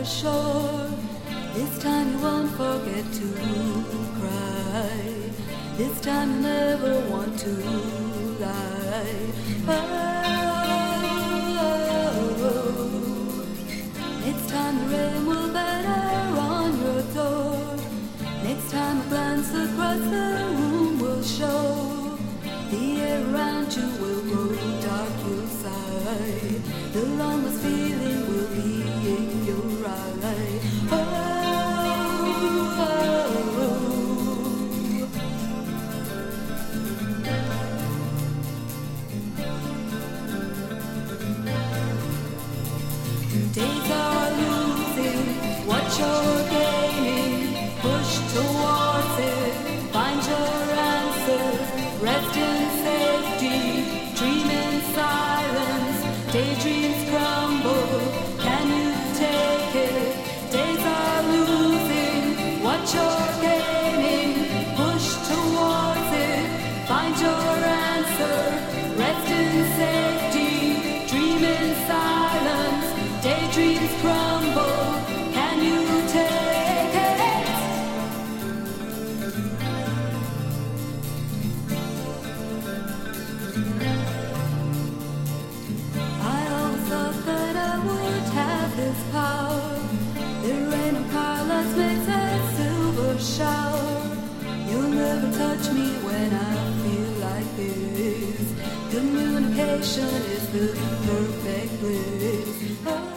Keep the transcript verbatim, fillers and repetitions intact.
shore. This time you won't forget to cry. This time you never want to lie. Oh, next time the rain will batter on your door. Next time a glance across the room will show. The air around you will grow dark, you'll sigh. The longest feeling will be in your eye. Oh, oh, oh. Days are losing what you're gaining. Push towards it, find your answers. Rest in safety, dream in silence. Daydreams crumble, can you take it? Days are losing what you're gaining. Push towards it, find your answer. Rest in safety, dream in silence. Daydreams crumble, can you take it? I always thought that I would have this power. The rain of colors makes a silver shower. You'll never touch me when I feel like this. Communication is the perfect bliss. Oh,